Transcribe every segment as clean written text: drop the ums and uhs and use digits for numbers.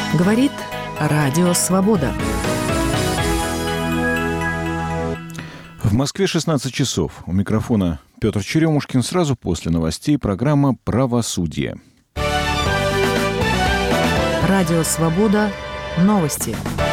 Говорит Радио Свобода. В Москве 16 часов. У микрофона Петр Черемушкин. Сразу после новостей программа «Правосудие». Радио Свобода. Новости.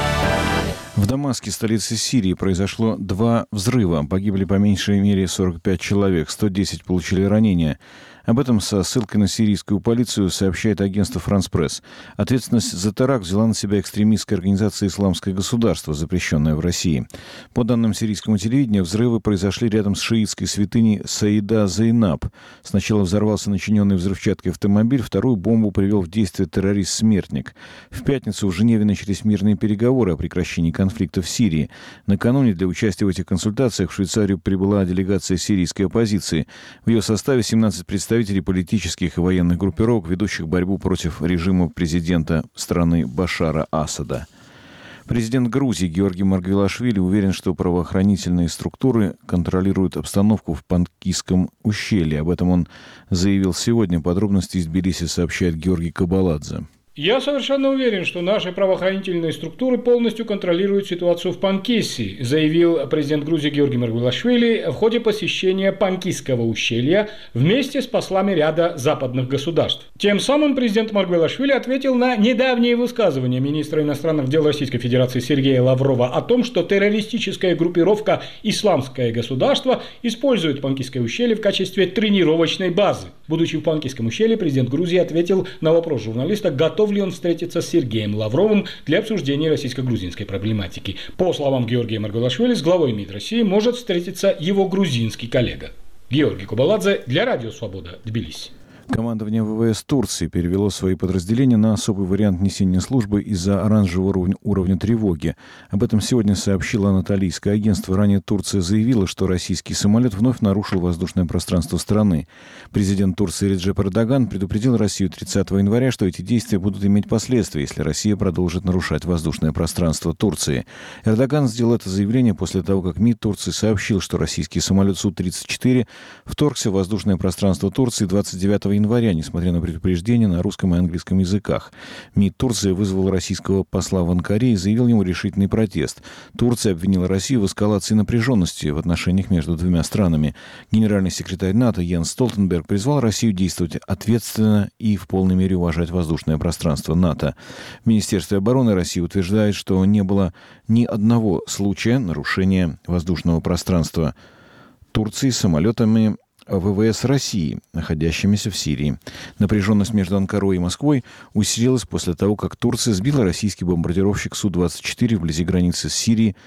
В Дамаске, столице Сирии, произошло 2 взрыва. Погибли по меньшей мере 45 человек, 110 получили ранения. Об этом со ссылкой на сирийскую полицию сообщает агентство «Франс Пресс». Ответственность за теракт взяла на себя экстремистская организация «Исламское государство», запрещенная в России. По данным сирийского телевидения, взрывы произошли рядом с шиитской святыней Саида Зейнаб. Сначала взорвался начиненный взрывчаткой автомобиль, вторую бомбу привел в действие террорист-смертник. В пятницу в Женеве начались мирные переговоры о прекращении конфликта в Сирии. Накануне для участия в этих консультациях в Швейцарию прибыла делегация сирийской оппозиции. В ее составе 17 представителей политических и военных группировок, ведущих борьбу против режима президента страны Башара Асада. Президент Грузии Георгий Маргвелашвили уверен, что правоохранительные структуры контролируют обстановку в Панкисском ущелье. Об этом он заявил сегодня. Подробности из Тбилиси сообщает Георгий Кабаладзе. Я совершенно уверен, что наши правоохранительные структуры полностью контролируют ситуацию в Панкисси, заявил президент Грузии Георгий Маргвелашвили в ходе посещения Панкисского ущелья вместе с послами ряда западных государств. Тем самым президент Маргвелашвили ответил на недавние высказывания министра иностранных дел Российской Федерации Сергея Лаврова о том, что террористическая группировка «Исламское государство» использует Панкисское ущелье в качестве тренировочной базы. Будучи в Панкисском ущелье, президент Грузии ответил на вопрос журналиста, готов ли он встретиться с Сергеем Лавровым для обсуждения российско-грузинской проблематики. По словам Георгия Маргвелашвили, с главой МИД России может встретиться его грузинский коллега. Георгий Кабаладзе для Радио Свобода, Тбилиси. Командование ВВС Турции перевело свои подразделения на особый вариант несения службы из-за оранжевого уровня тревоги. Об этом сегодня сообщило Анатолийское агентство. Ранее Турция заявила, что российский самолет вновь нарушил воздушное пространство страны. Президент Турции Реджеп Эрдоган предупредил Россию 30 января, что эти действия будут иметь последствия, если Россия продолжит нарушать воздушное пространство Турции. Эрдоган сделал это заявление после того, как МИД Турции сообщил, что российский самолет Су-34 вторгся в воздушное пространство Турции 29 января, несмотря на предупреждения на русском и английском языках. МИД Турции вызвал российского посла в Анкаре и заявил ему решительный протест. Турция обвинила Россию в эскалации напряженности в отношениях между двумя странами. Генеральный секретарь НАТО Йенс Столтенберг призвал Россию действовать ответственно и в полной мере уважать воздушное пространство НАТО. В Министерстве обороны России утверждает, что не было ни одного случая нарушения воздушного пространства Турции самолетами ВВС России, находящимися в Сирии. Напряженность между Анкарой и Москвой усилилась после того, как Турция сбила российский бомбардировщик Су-24 вблизи границы с Сирией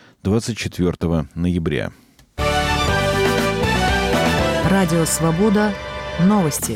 24 ноября. Радио Свобода. Новости.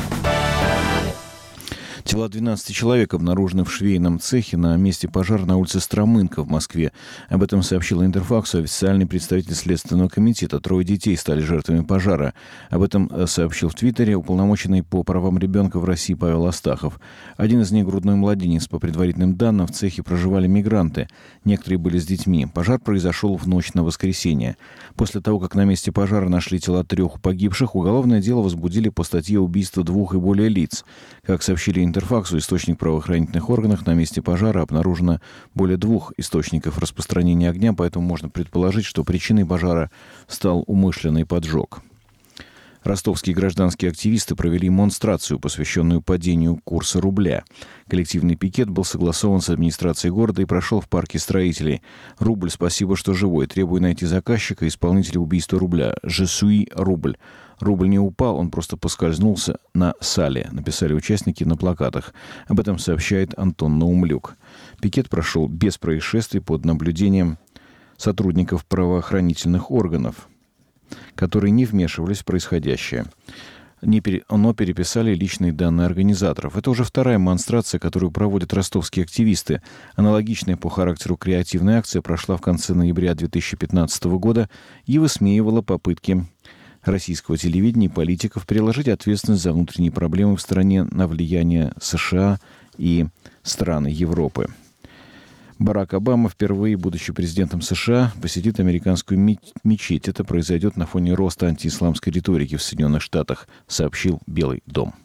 Тела 12 человек обнаружены в швейном цехе на месте пожара на улице Стромынка в Москве. Об этом сообщила Интерфаксу официальный представитель Следственного комитета. 3 детей стали жертвами пожара. Об этом сообщил в Твиттере уполномоченный по правам ребенка в России Павел Астахов. Один из них грудной младенец. По предварительным данным, в цехе проживали мигранты. Некоторые были с детьми. Пожар произошел в ночь на воскресенье. После того, как на месте пожара нашли тела 3 погибших, уголовное дело возбудили по статье убийства 2 и более лиц. Как сообщили Интерфаксу, источник правоохранительных органов, на месте пожара обнаружено более 2 источников распространения огня, поэтому можно предположить, что причиной пожара стал умышленный поджог. Ростовские гражданские активисты провели монстрацию, посвященную падению курса рубля. Коллективный пикет был согласован с администрацией города и прошел в парке строителей. «Рубль, спасибо, что живой. Требую найти заказчика и исполнителя убийства рубля. Je suis рубль». Рубль не упал, он просто поскользнулся на сале, написали участники на плакатах. Об этом сообщает Антон Наумлюк. Пикет прошел без происшествий под наблюдением сотрудников правоохранительных органов, которые не вмешивались в происходящее, но переписали личные данные организаторов. Это уже 2-я монстрация, которую проводят ростовские активисты. Аналогичная по характеру креативная акция прошла в конце ноября 2015 года и высмеивала попытки российского телевидения и политиков переложить ответственность за внутренние проблемы в стране на влияние США и страны Европы. Барак Обама, впервые будучи президентом США, посетит американскую мечеть. Это произойдет на фоне роста антиисламской риторики в Соединенных Штатах, сообщил Белый дом.